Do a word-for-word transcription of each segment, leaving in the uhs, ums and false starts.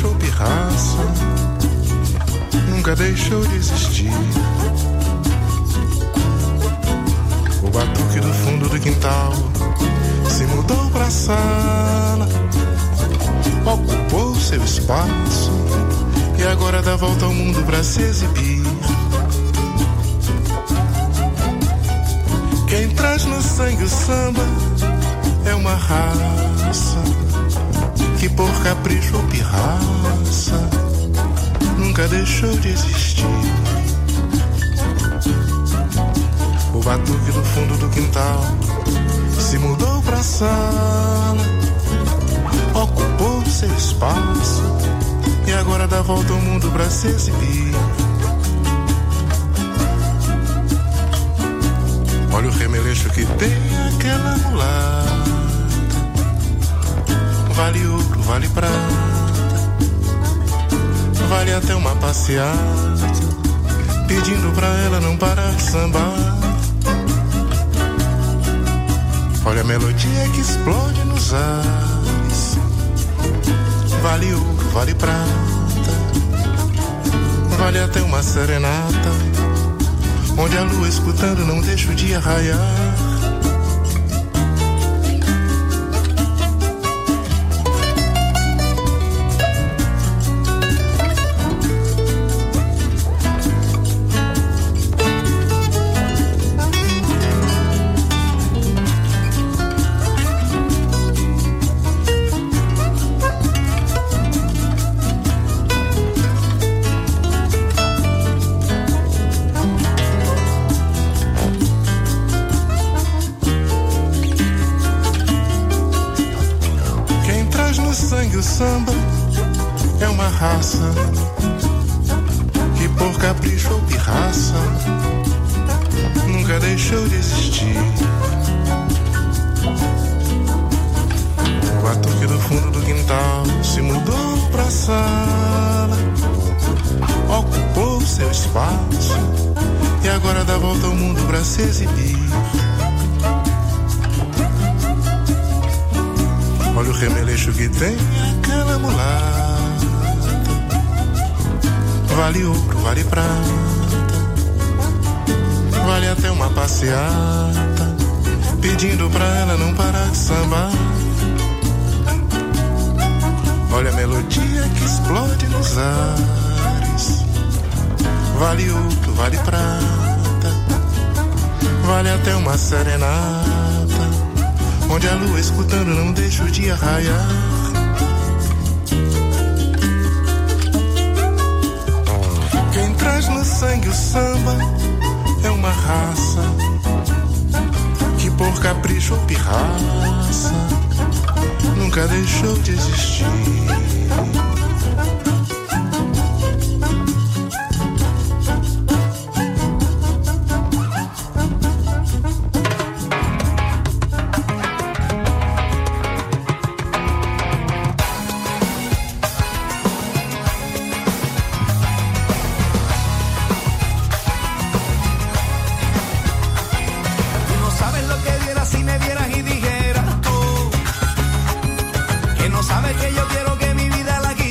capricho ou pirraça, nunca deixou de existir. O batuque do fundo do quintal se mudou pra sala, ocupou seu espaço e agora dá volta ao mundo pra se exibir. Quem traz no sangue o samba é uma raça que por capricho ou pirraça nunca deixou de existir. O batuque do fundo do quintal se mudou pra sala, ocupou seu espaço e agora dá volta ao mundo pra se exibir. Olha o remeleixo que tem aquela mulata, vale ouro, vale prata, vale até uma passeata, pedindo pra ela não parar de sambar. Olha a melodia que explode nos ares, vale ouro, vale prata, vale até uma serenata, onde a lua escutando não deixa o dia raiar. O samba é uma raça que por capricho ou pirraça nunca deixou de existir. O batuque do fundo do quintal se mudou pra sala, ocupou seu espaço e agora dá volta ao mundo pra se exibir. Olha o remeleixo que tem aquela mulata, vale ouro, vale prata, vale até uma passeata, pedindo pra ela não parar de sambar. Olha a melodia que explode nos ares, vale ouro, vale prata, vale até uma serenata, onde a lua escutando não deixa o dia raiar. Quem traz no sangue o samba é uma raça que por capricho ou pirraça nunca deixou de existir. Sabes que yo quiero que mi vida la guíe.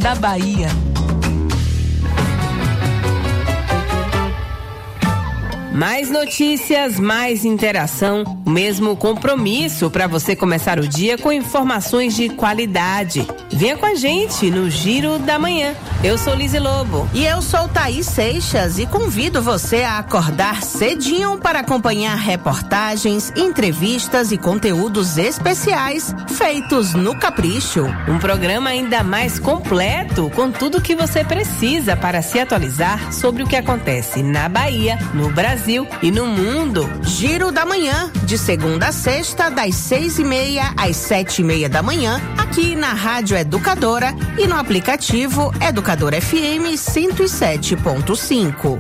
da Bahia. Mais notícias, mais interação, o mesmo compromisso para você começar o dia com informações de qualidade. Venha com a gente no Giro da Manhã. Eu sou Lizy Lobo. E eu sou Thaís Seixas e convido você a acordar cedinho para acompanhar reportagens, entrevistas e conteúdos especiais feitos no Capricho. Um programa ainda mais completo, com tudo que você precisa para se atualizar sobre o que acontece na Bahia, no Brasil e no mundo. Giro da Manhã, de segunda a sexta, das seis e meia às sete e meia da manhã, aqui na Rádio Educadora e no aplicativo Educadora F M cento e sete ponto cinco.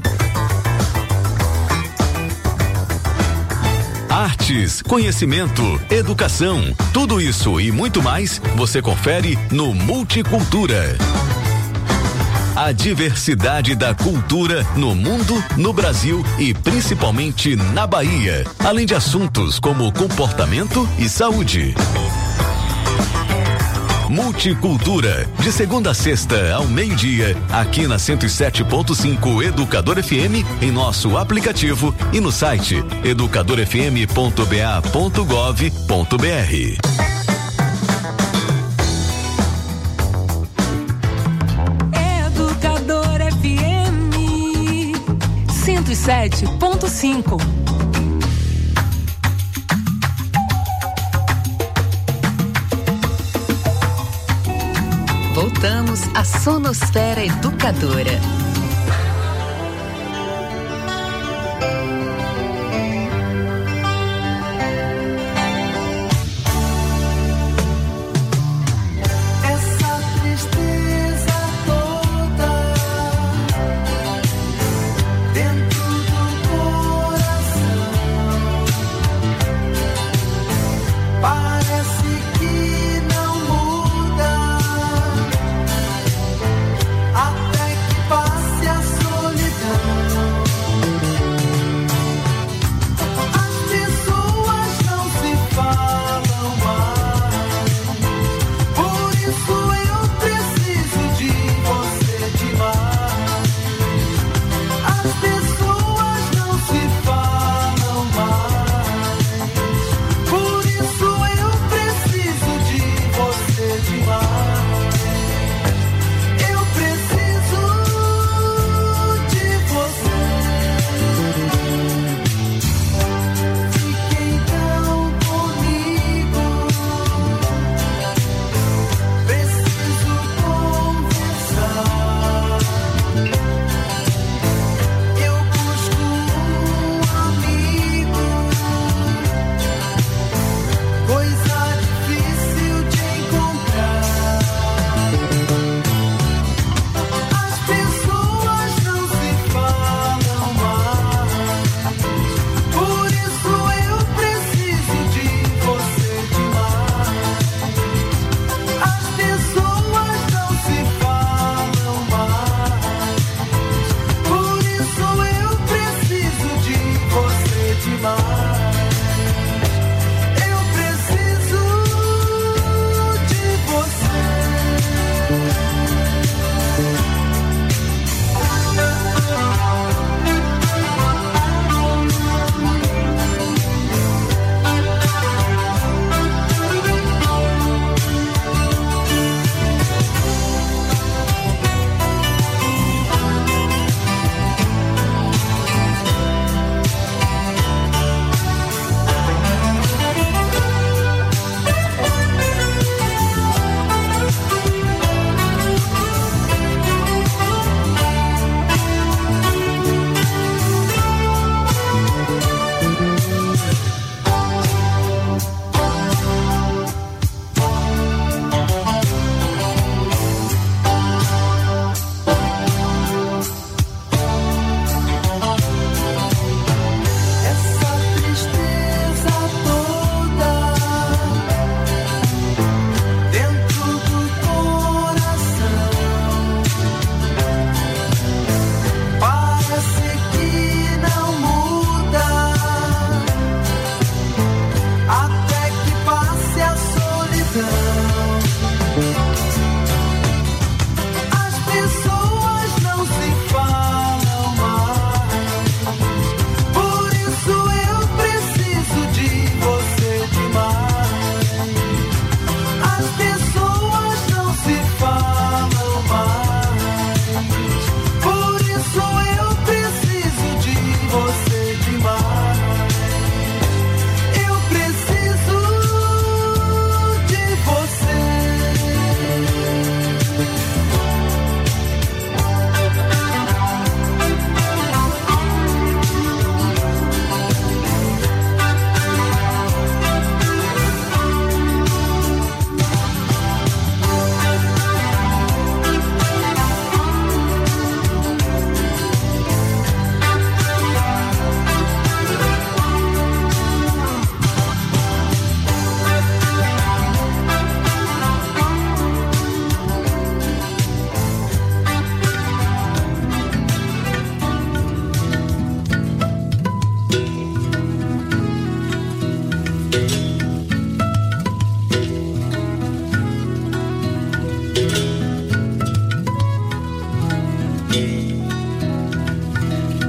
Artes, conhecimento, educação, tudo isso e muito mais você confere no Multicultura. A diversidade da cultura no mundo, no Brasil e principalmente na Bahia, além de assuntos como comportamento e saúde. Multicultura, de segunda a sexta ao meio-dia, aqui na cento e sete ponto cinco Educador F M, em nosso aplicativo e no site educador f m ponto b a ponto gov ponto b r. Educador F M cento e sete ponto cinco. Voltamos à Sonosfera Educadora. Até que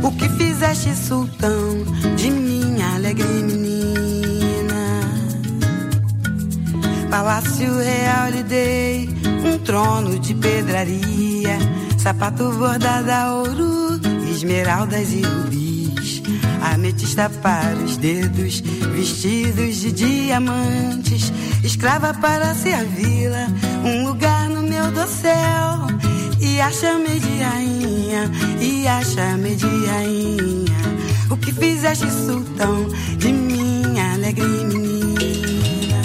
O que fizeste, sultão, de minha alegre menina? Palácio real lhe dei, um trono de pedraria, sapato bordado a ouro, esmeraldas e rubis, ametista para os dedos, vestidos de diamantes, escrava para servi-la, um lugar no meu dossel. E a chamei de rainha, e a chamei de rainha. O que fizeste, sultão, de minha alegre menina?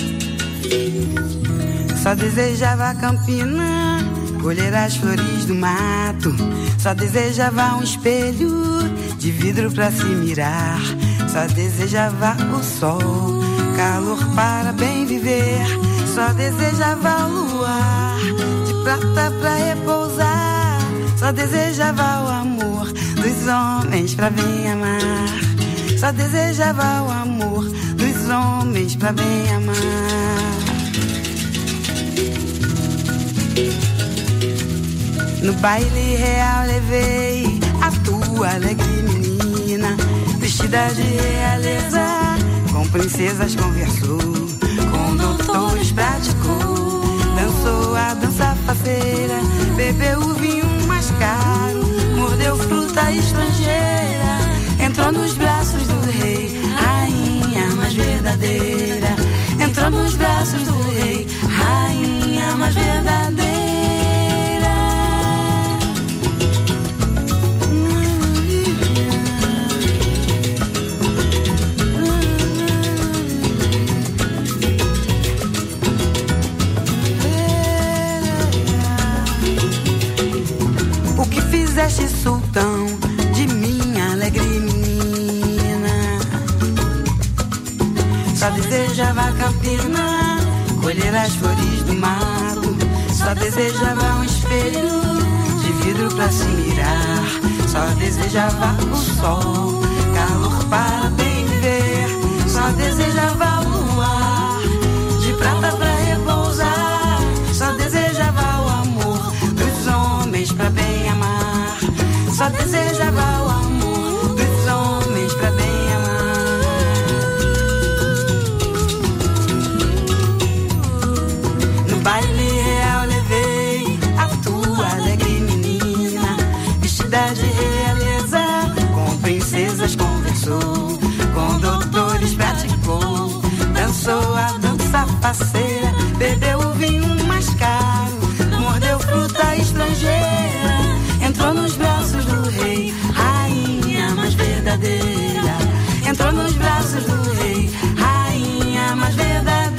Só desejava a campina, colher as flores do mato. Só desejava um espelho de vidro pra se mirar. Só desejava o sol, calor para bem viver. Só desejava o luar, prata pra repousar. Só desejava o amor dos homens pra bem amar. Só desejava o amor dos homens pra bem amar. No baile real levei a tua alegre menina, vestida de realeza, com princesas conversou, com doutores praticou. Dançou a dança faceira, bebeu o vinho mais caro, mordeu fruta estrangeira, entrou nos braços do rei, rainha mais verdadeira. Entrou nos braços do rei, rainha mais verdadeira. Fizeste, sultão, de minha alegre menina. Só desejava a campina, colher as flores do mato. Só desejava um espelho de vidro pra se mirar. Só desejava o sol, calor para bem viver. Só desejava o luar, de prata pra repousar. Só desejava o amor dos homens pra bem amar. Só desejava o amor dos homens pra bem amar. No baile real levei a tua alegre menina, vestida de realeza, com princesas conversou, com doutores praticou. Dançou a dança faceira, bebeu o vinho mais caro, mordeu fruta estrangeira, entrou nos braços do rei, rainha mais verdadeira. Entrou nos braços do rei, rainha mais verdadeira.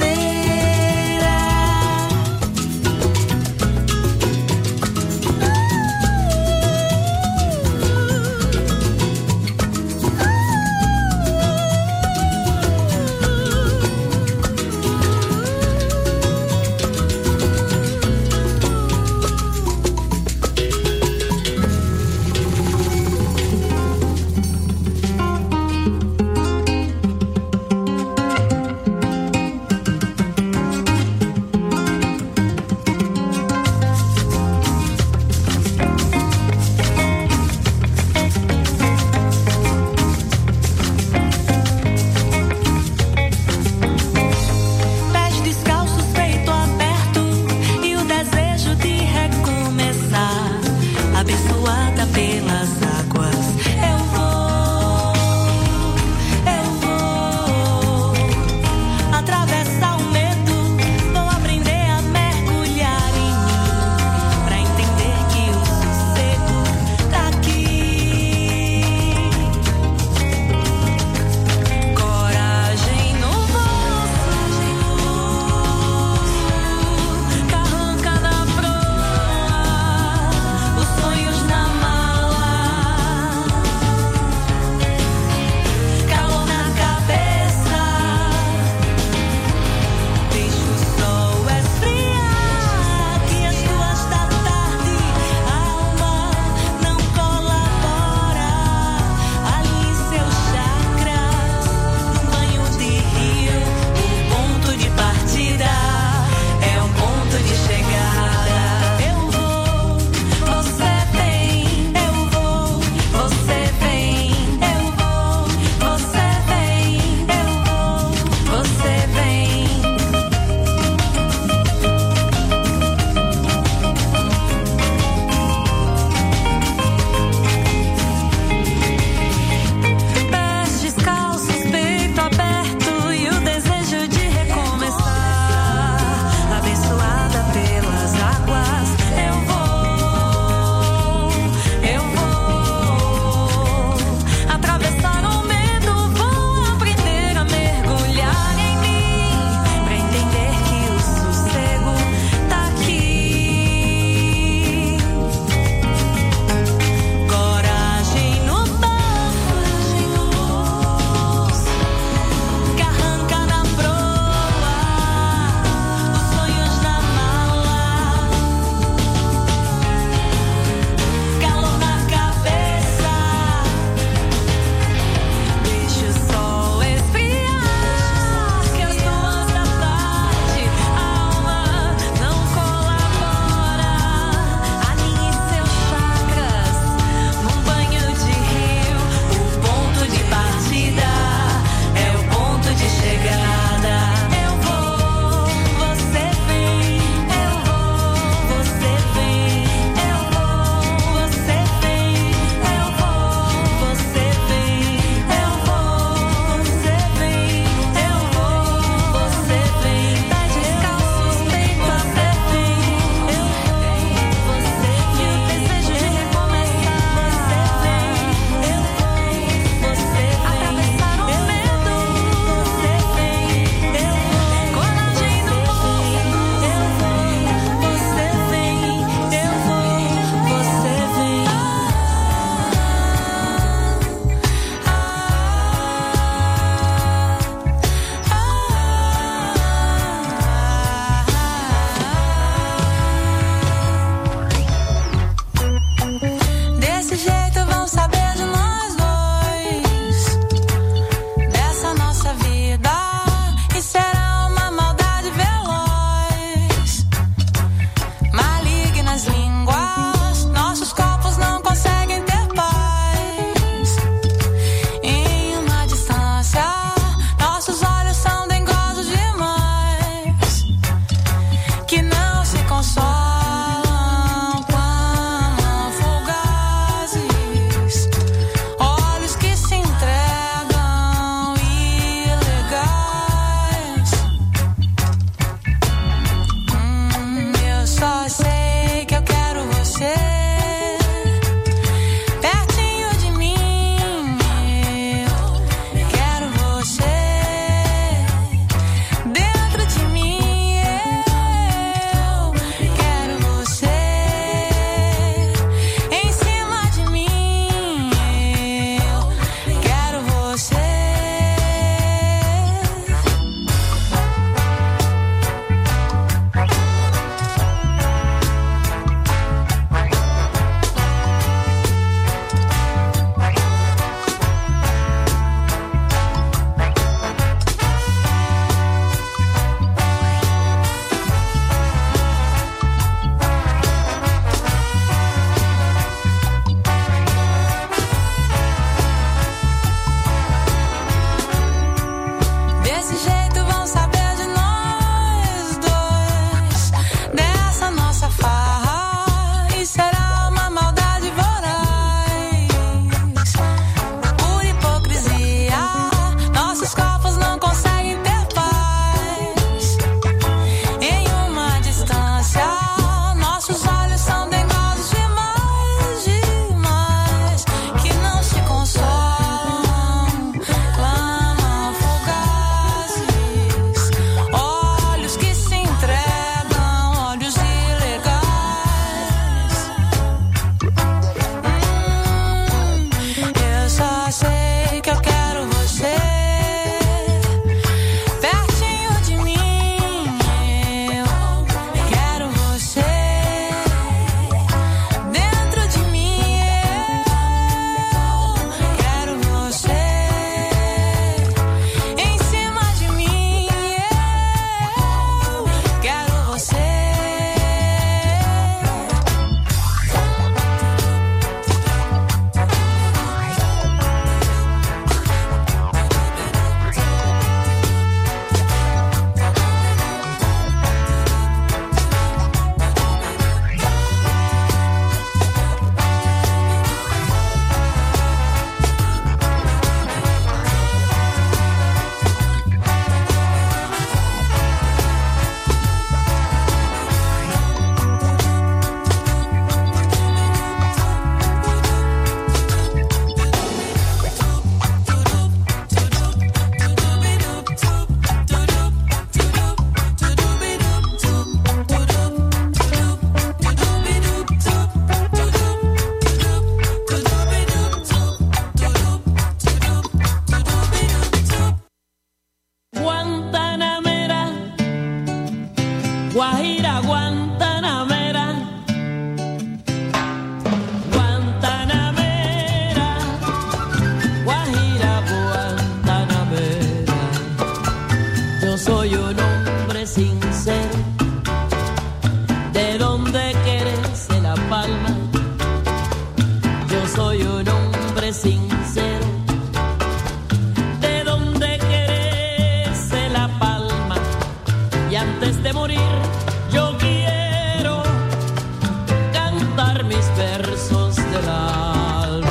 padre sincero, de donde crece la palma, y antes de morir yo quiero cantar mis versos del alma.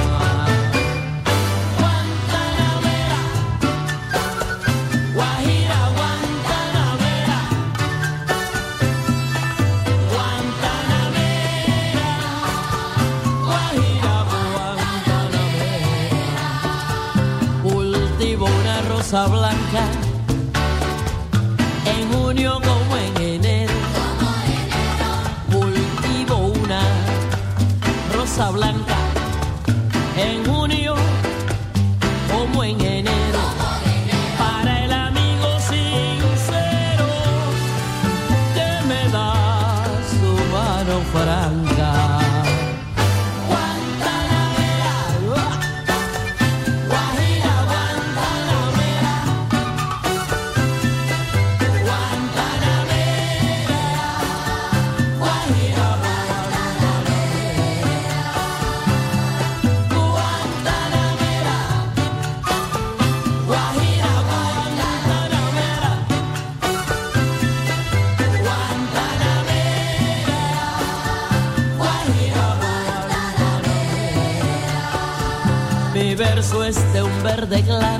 Guantanamera, Guajira, Guantanamera, Guantanamera, Guajira, Guantanamera. Cultivo una rosa blanca en junio como en enero. Cultivo una rosa blanca en junio como en enero. Para el amigo sincero que me da su mano franca. Guantanamera, Guajira, Guantanamera, Guantanamera, Guajira, Guantanamera, Guantanamera, Guajira, Guantanamera, Guantanamera, Guajira, Guantanamera. Mi verso es de un verde claro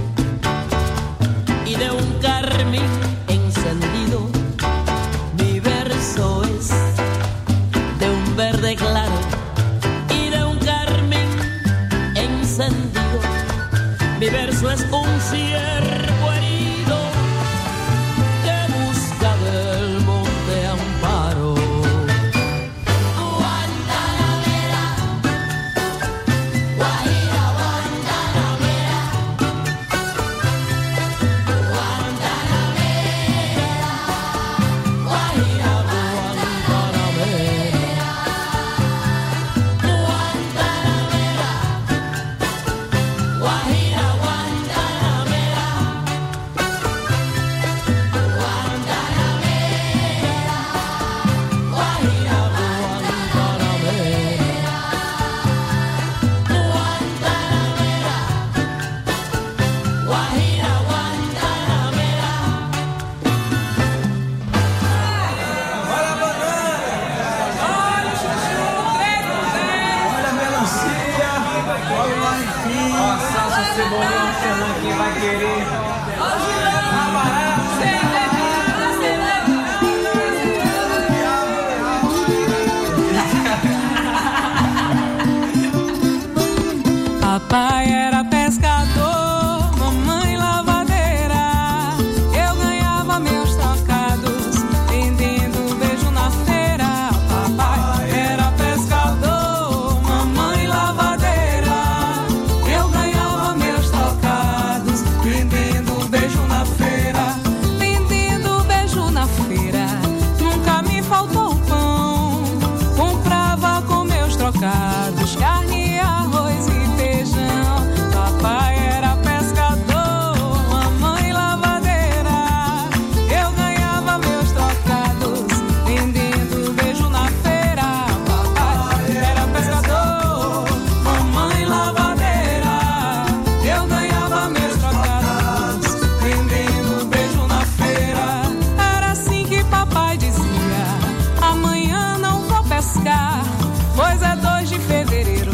y de un carmín encendido. Mi verso es de un verde claro y de un carmín encendido. Mi verso es un ciervo herido que busca del monte amparo. Guantanamera, Guajira, Guantanamera, Guantanamera, Guajira, Guantanamera, Guantanamera, Guajira, Guantanamera, Guantanamera, Guajira, Guantanamera. Olha a melancia, olha o aipim, ó, salsa, cebolão, Fernando, quem vai querer. Papai era pescador, mamãe lavadeira. Eu ganhava meus trocados vendendo beijo na feira. Papai era pescador, mamãe lavadeira. Eu ganhava meus trocados vendendo beijo na feira. Vendendo beijo na feira, nunca me faltou pão. Comprava com meus trocados carne, arroz e feijão. Papai era pescador, mamãe lavadeira. Eu ganhava meus trocados vendendo beijo na feira. Papai era pescador, mamãe lavadeira. Eu ganhava meus trocados vendendo beijo na feira. Era assim que papai dizia: amanhã não vou pescar, pois é dois de fevereiro.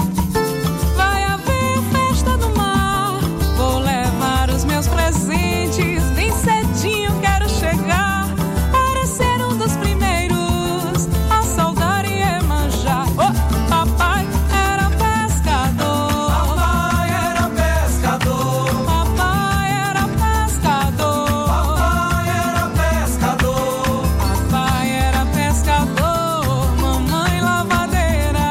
Vai haver festa no mar. Vou levar os meus presentes. Bem cedinho quero chegar para ser um dos primeiros a saudar e Iemanjá. Oh, papai era pescador. Papai era pescador, Papai era pescador. papai era pescador. Papai era pescador, mamãe lavadeira.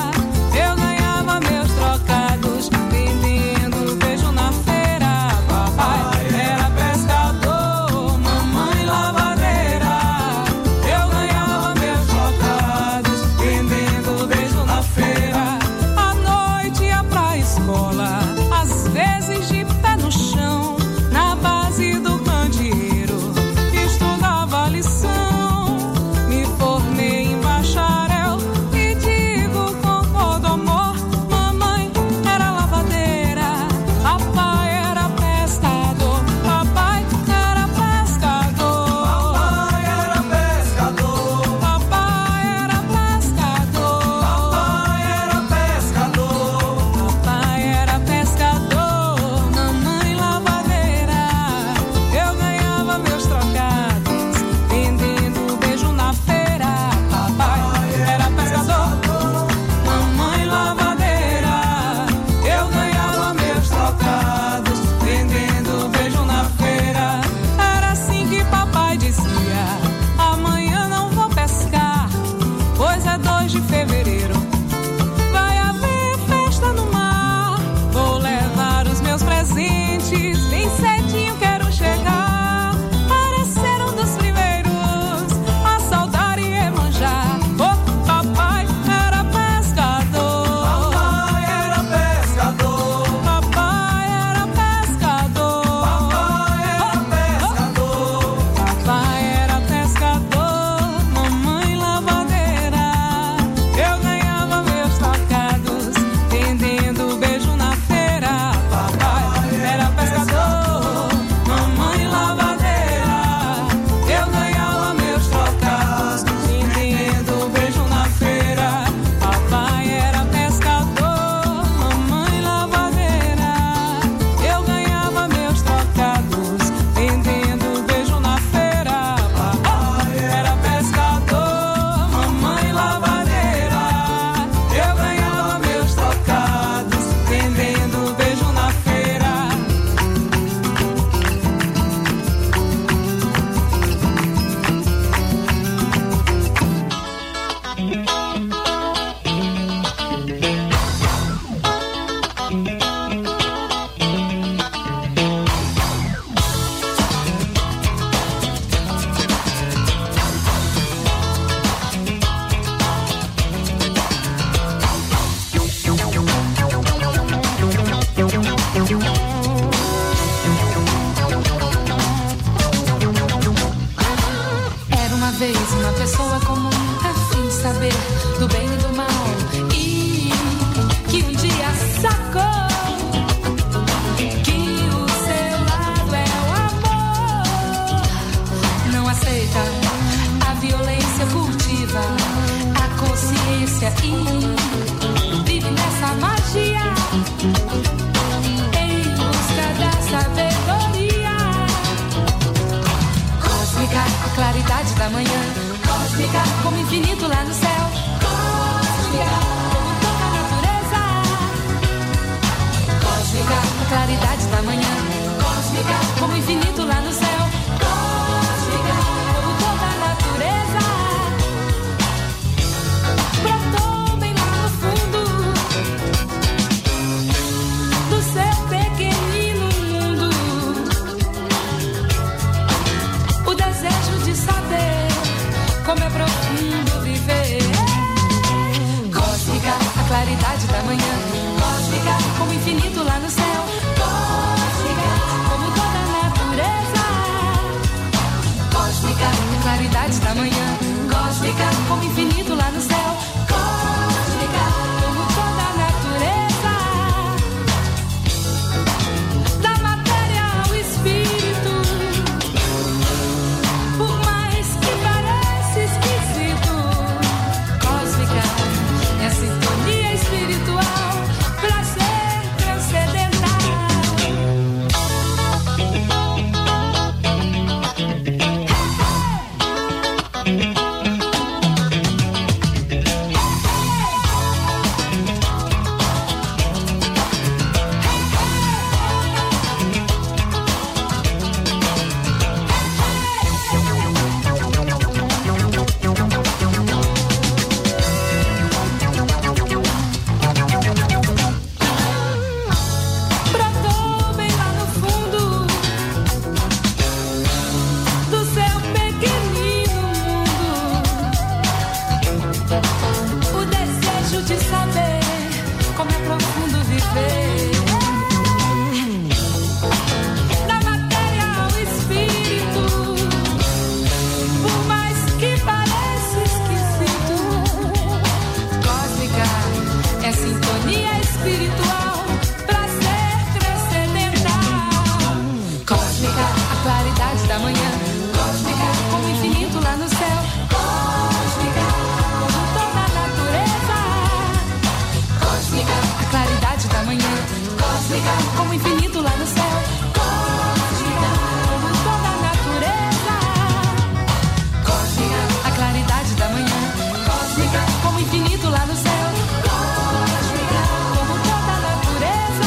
Eu ganhava meus trocados vendendo beijo na feira. Papai era pescador, mamãe lavadeira. Eu ganhava meus trocados vendendo beijo na feira. À noite ia pra escola, às vezes de pé no chão, na base do candeeiro, estudava a lição. Me formei em bacharel e digo com todo amor: mamãe era lavadeira. claridade da manhã. Cósmica, como infinito lá no céu. Cósmica, como toda a natureza. Cósmica, a claridade da manhã. Cósmica, como infinito lá no céu. Cósmica, como toda a natureza. Brotou bem lá no fundo do seu pequenino mundo o desejo de saber como é profundo viver. Cósmica, a claridade da manhã. Cósmica, como infinito lá no céu. Cósmica, como toda a natureza. Cósmica, a claridade da manhã. Cósmica, como infinito lá no céu. Cósmica, como toda a natureza. Da matéria ao espírito, por mais que pareça esquisito. Cósmica é sintonia espiritual, prazer transcendental. Brotou bem lá no fundo do seu pequenino mundo o desejo de saber como é profundo viver. Da matéria ao espírito, por mais que pareça esquisito. Cósmica é sintonia espiritual, prazer transcendental. Cósmica, a claridade da manhã. Cósmica, como infinito lá no céu. Cósmica, como toda a natureza. Cósmica, a claridade da manhã. Cósmica, como infinito lá no céu. Cósmica, como toda a natureza. Cósmica, a claridade da manhã. Cósmica, como infinito lá no céu. Cósmica, como toda a natureza.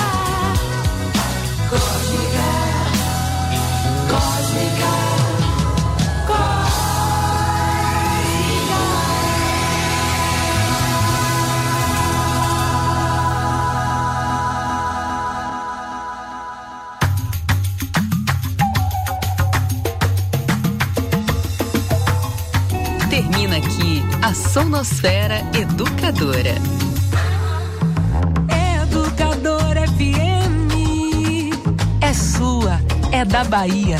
Cósmica, cósmica, cósmica. Termina aqui a Sonosfera Educadora. Educadora F M é sua, é da Bahia.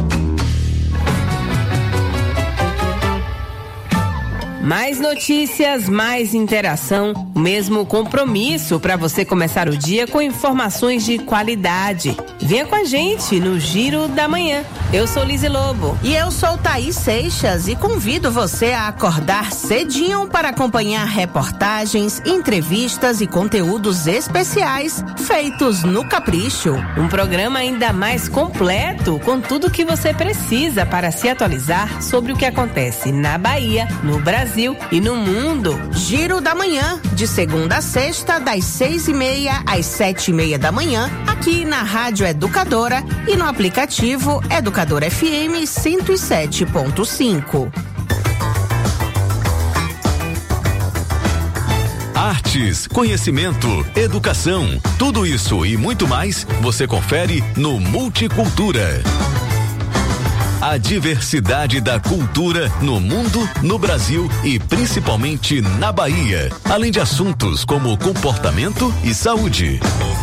Mais notícias, mais interação, o mesmo compromisso para você começar o dia com informações de qualidade. Venha com a gente no Giro da Manhã. Eu sou Lise Lobo. E eu sou Thaís Seixas e convido você a acordar cedinho para acompanhar reportagens, entrevistas e conteúdos especiais feitos no Capricho. Um programa ainda mais completo, com tudo que você precisa para se atualizar sobre o que acontece na Bahia, no Brasil e no mundo. Giro da Manhã, de segunda a sexta, das seis e meia às sete e meia da manhã, aqui na Rádio Educadora e no aplicativo Educadora F M cento e sete ponto cinco. Artes, conhecimento, educação, tudo isso e muito mais você confere no Multicultura. A diversidade da cultura no mundo, no Brasil e principalmente na Bahia, além de assuntos como comportamento e saúde.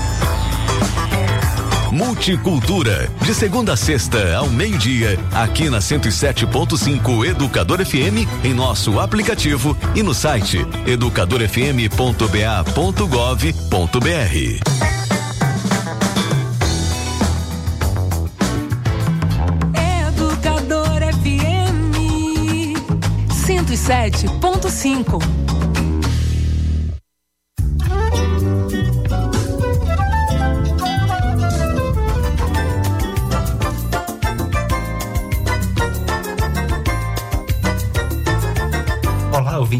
Multicultura, de segunda a sexta ao meio-dia, aqui na cento e sete ponto cinco Educador F M, em nosso aplicativo e no site educador f m ponto b a ponto gov ponto b r. Educador F M cento e sete ponto cinco.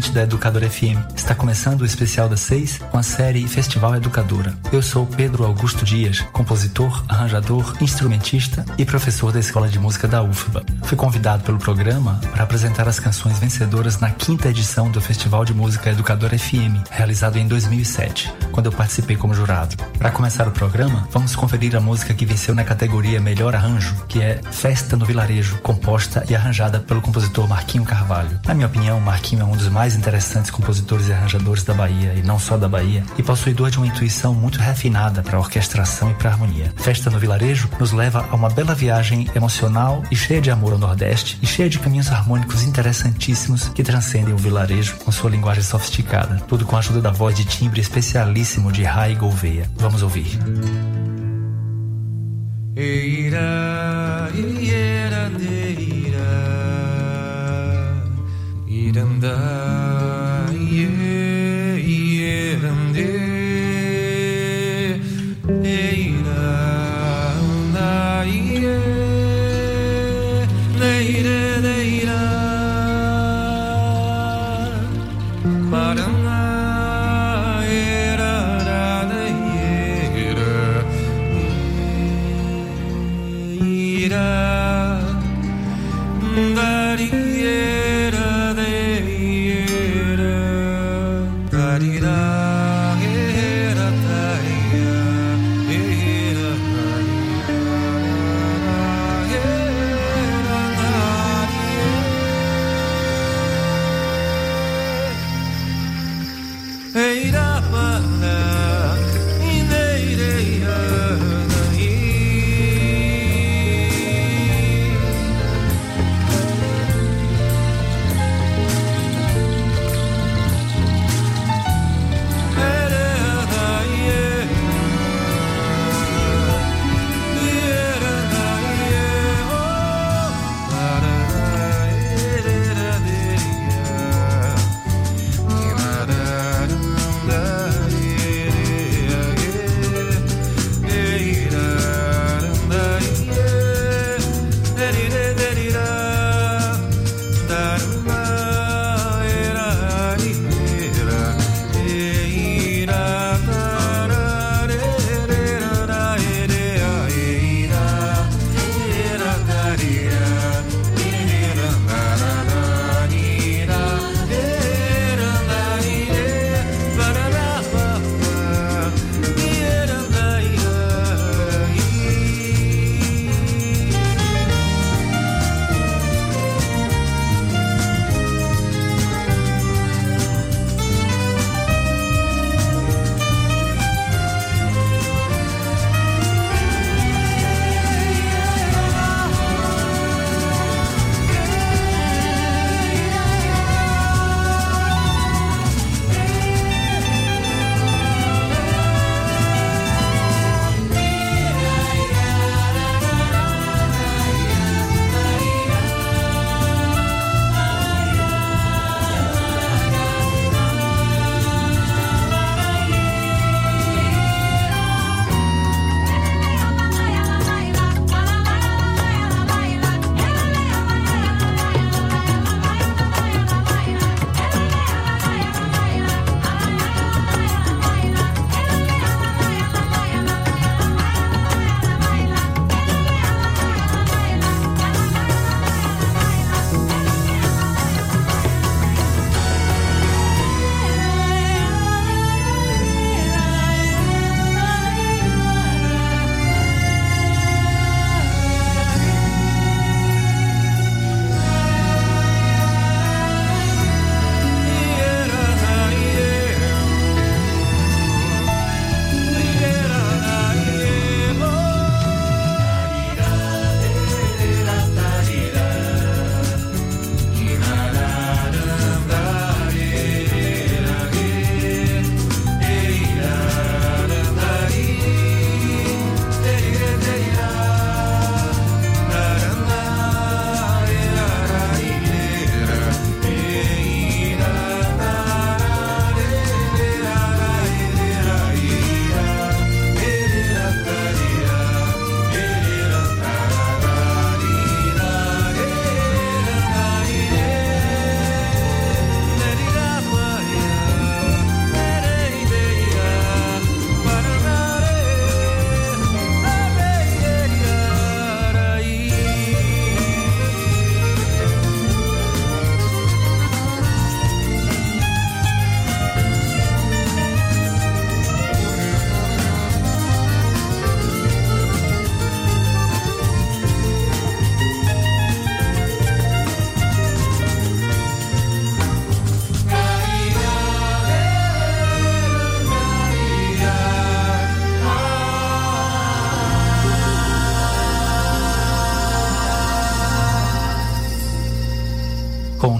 ouvinte da Educadora F M. Está começando o especial das seis com a série Festival Educadora. Eu sou Pedro Augusto Dias, compositor, arranjador, instrumentista e professor da Escola de Música da U F B A. Fui convidado pelo programa para apresentar as canções vencedoras na quinta edição do Festival de Música Educadora F M, realizado em dois mil e sete, quando eu participei como jurado. Para começar o programa, vamos conferir a música que venceu na categoria Melhor Arranjo, que é Festa no Vilarejo, composta e arranjada pelo compositor Marquinho Carvalho. Na minha opinião, Marquinho é um dos mais interessantes compositores e arranjadores da Bahia, e não só da Bahia, e possuidor de uma intuição muito refinada para orquestração e para harmonia. Festa no Vilarejo nos leva a uma bela viagem emocional e cheia de amor ao Nordeste, e cheia de caminhos harmônicos interessantíssimos que transcendem o vilarejo com sua linguagem sofisticada, tudo com a ajuda da voz de timbre especialíssimo de Rai Gouveia. Vamos ouvir. Eira, eira, eira, iranda, irande, eira, anda, ire, leire, leira, marana.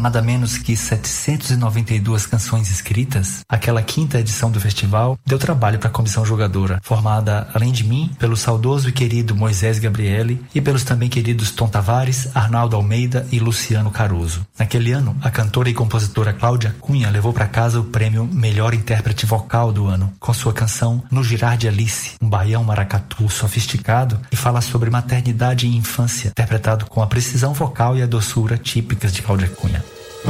nada menos que setecentas e noventa e duas canções escritas, aquela quinta edição do festival deu trabalho para a comissão jogadora, formada, além de mim, pelo saudoso e querido Moisés Gabriele e pelos também queridos Tom Tavares, Arnaldo Almeida e Luciano Caruso. Naquele ano, a cantora e compositora Cláudia Cunha levou para casa o prêmio Melhor Intérprete Vocal do ano, com sua canção No Girar de Alice, um baião maracatu sofisticado e fala sobre maternidade e infância, interpretado com a precisão vocal e a doçura típicas de Cláudia Cunha.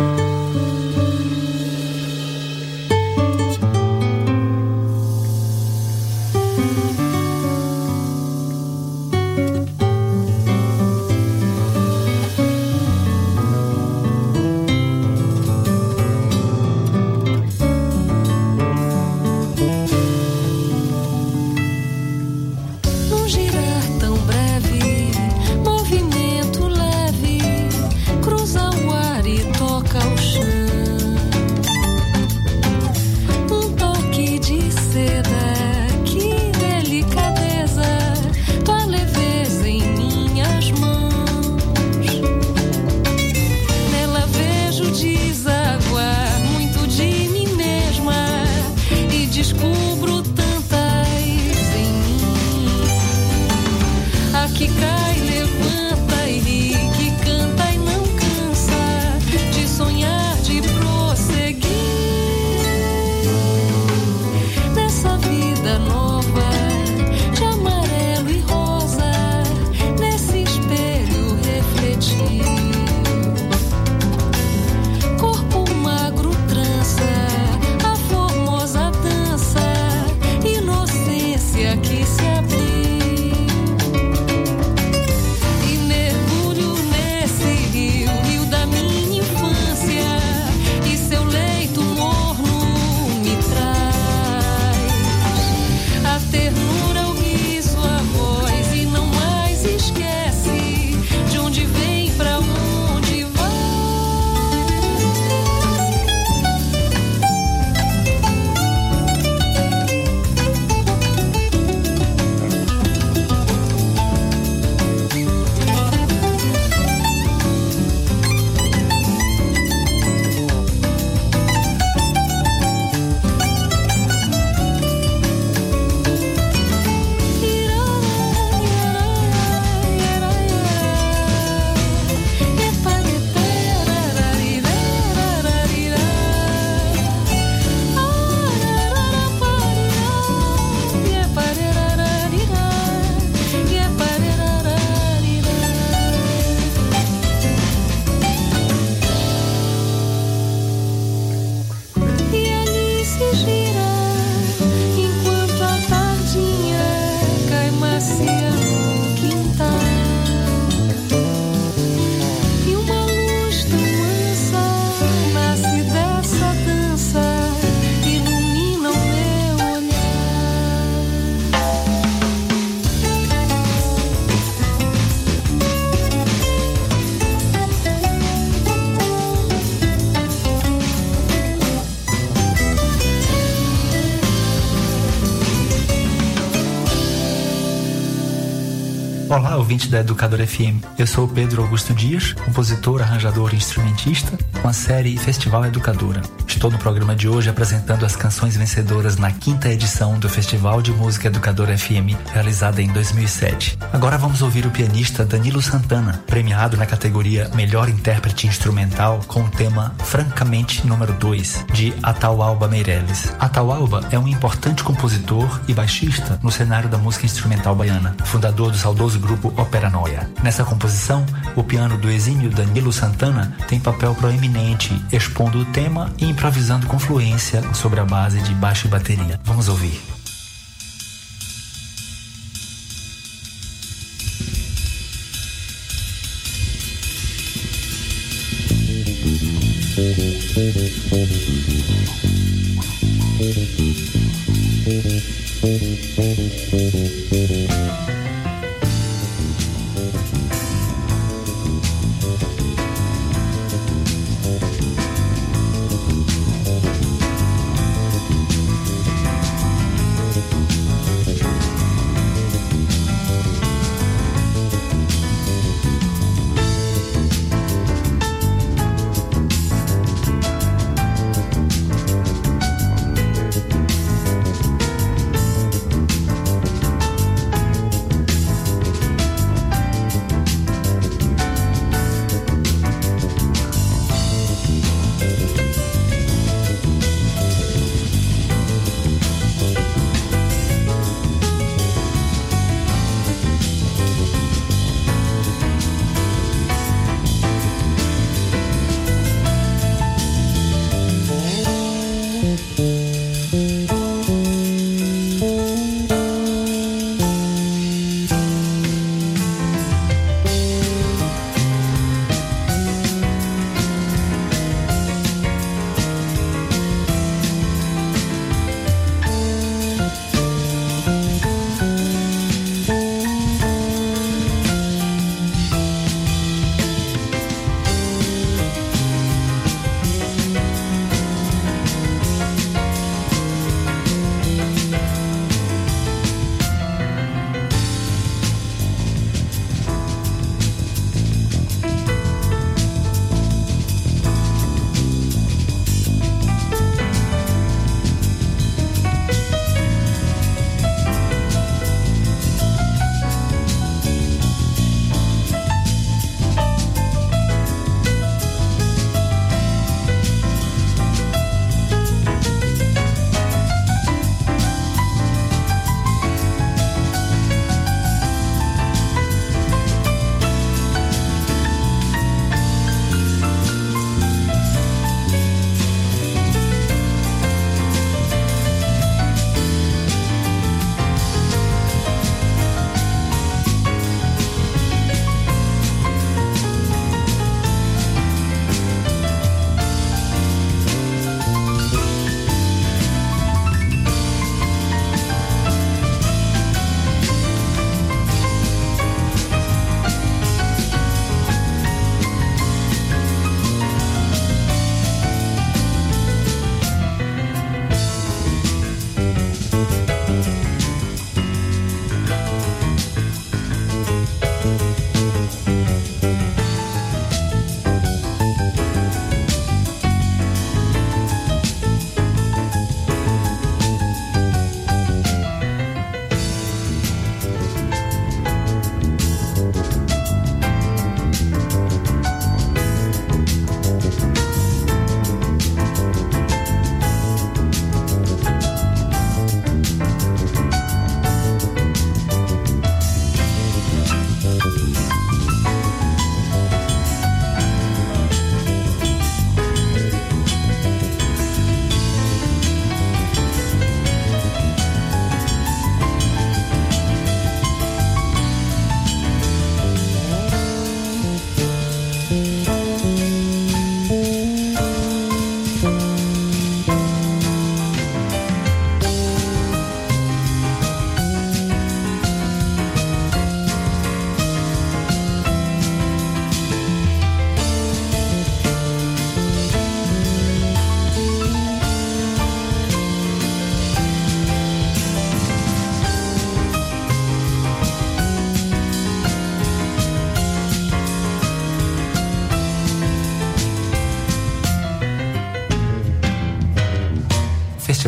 Olá, ouvinte da Educadora F M. Eu sou o Pedro Augusto Dias, compositor, arranjador e instrumentista, com a série Festival Educadora. Estou no programa de hoje apresentando as canções vencedoras na quinta edição do Festival de Música Educadora F M, realizada em dois mil e sete. Agora vamos ouvir o pianista Danilo Santana, premiado na categoria Melhor Intérprete Instrumental com o tema Francamente número dois, de Atahualpa Meireles. Atahualpa é um importante compositor e baixista no cenário da música instrumental baiana, fundador do saudoso grupo Opera Noia. Nessa composição, o piano do exímio Danilo Santana tem papel proeminente, expondo o tema e improvisando com fluência sobre a base de baixo e bateria. Vamos ouvir.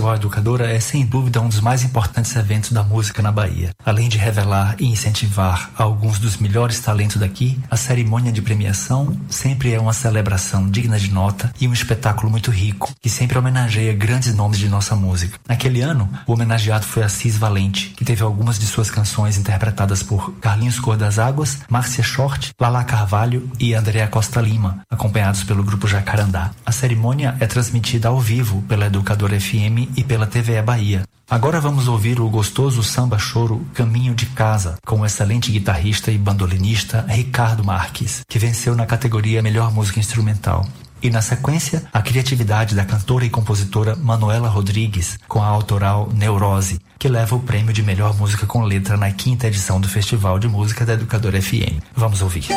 Festival Educadora é sem dúvida um dos mais importantes eventos da música na Bahia. Além de revelar e incentivar alguns dos melhores talentos daqui, a cerimônia de premiação sempre é uma celebração digna de nota e um espetáculo muito rico, que sempre homenageia grandes nomes de nossa música. Naquele ano, o homenageado foi Assis Valente, que teve algumas de suas canções interpretadas por Carlinhos Cor das Águas, Márcia Short, Lala Carvalho e Andréa Costa Lima, acompanhados pelo grupo Jacarandá. A cerimônia é transmitida ao vivo pela Educadora F M e pela T V E Bahia. Agora vamos ouvir o gostoso samba choro Caminho de Casa, com o excelente guitarrista e bandolinista Ricardo Marques, que venceu na categoria Melhor Música Instrumental. E na sequência, a criatividade da cantora e compositora Manuela Rodrigues, com a autoral Neurose, que leva o prêmio de Melhor Música com Letra na quinta edição do Festival de Música da Educadora F M. Vamos ouvir.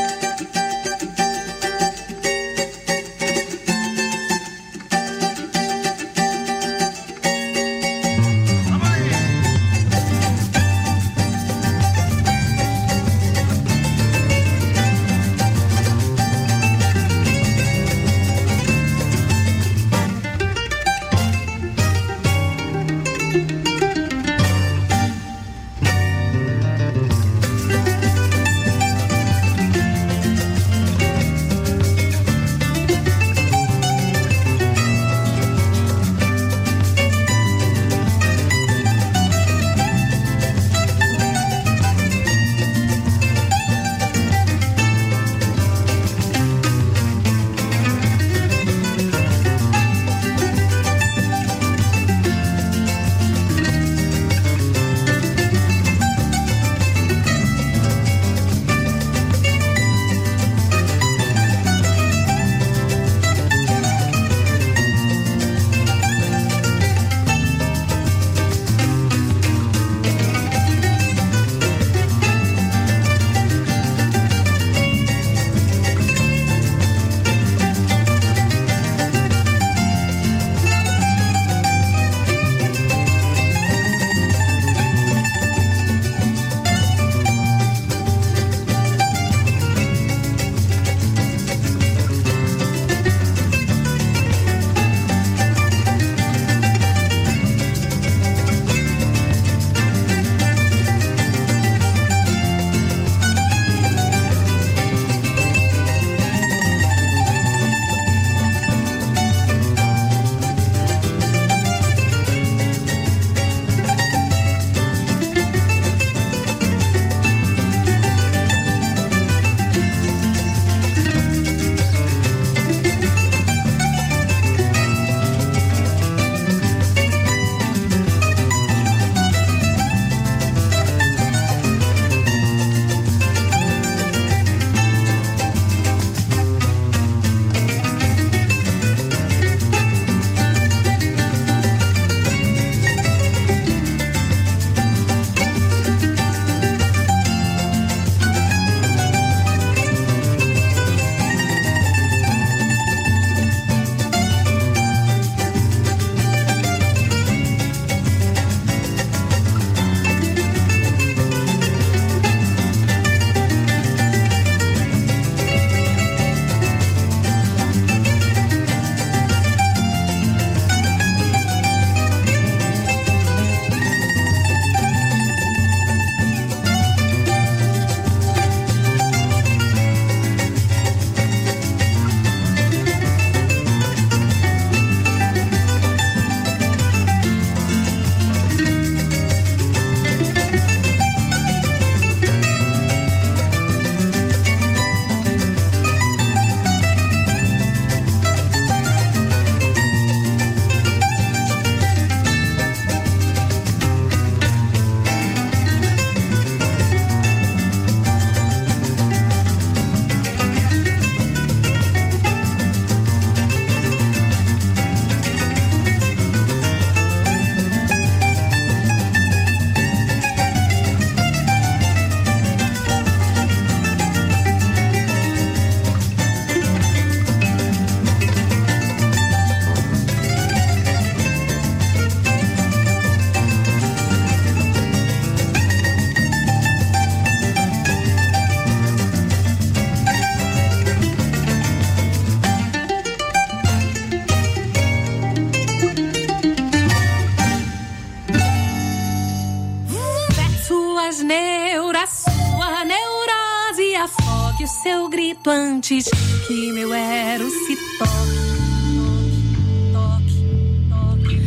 seu grito antes que meu ero se toque.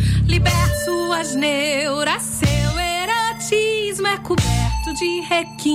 Liberte suas neuras, seu erotismo é coberto de requinte.